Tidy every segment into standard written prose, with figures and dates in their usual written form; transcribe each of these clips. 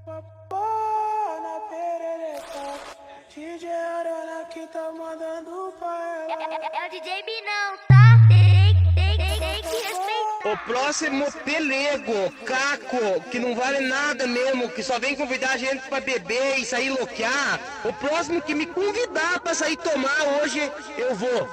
Na perereca, DJ Arana que tá mandando pra ela. É o DJ Binão, tá? Tem que respeitar. O próximo pelego, caco, que não vale nada mesmo, que só vem convidar a gente pra beber e sair loquear. O próximo que me convidar pra sair tomar hoje, eu vou.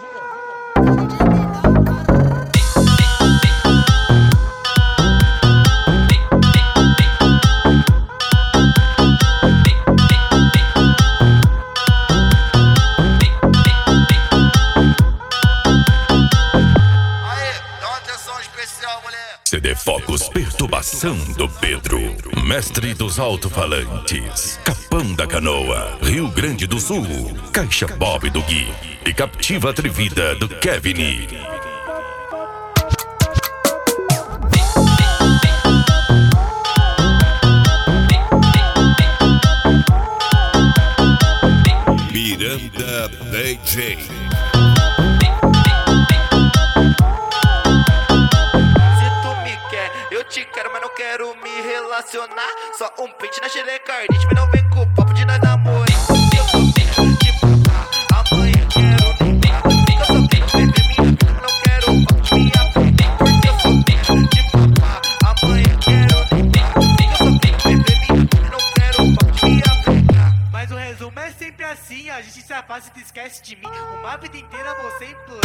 CD Focus Perturbação do Pedro, mestre dos alto-falantes, Capão da Canoa, Rio Grande do Sul, Caixa Bob do Gui e Captiva Atrevida do Kevin. Miranda DJ. Eu te quero, mas não quero me relacionar. Só um pente na xereca ardente, mas não vem com o papo de nós namorar. Eu sou bem de papá, amanhã quero deitar. Eu sou bem de beber minha cara, não quero papo de minha frente. Porque eu sou bem de papá, amanhã quero deitar. Eu sou bem de beber minha cara, não quero papo de minha frente. Mas o resumo é sempre assim, a gente se afasta e tu esquece de mim. Uma vida inteira você implora.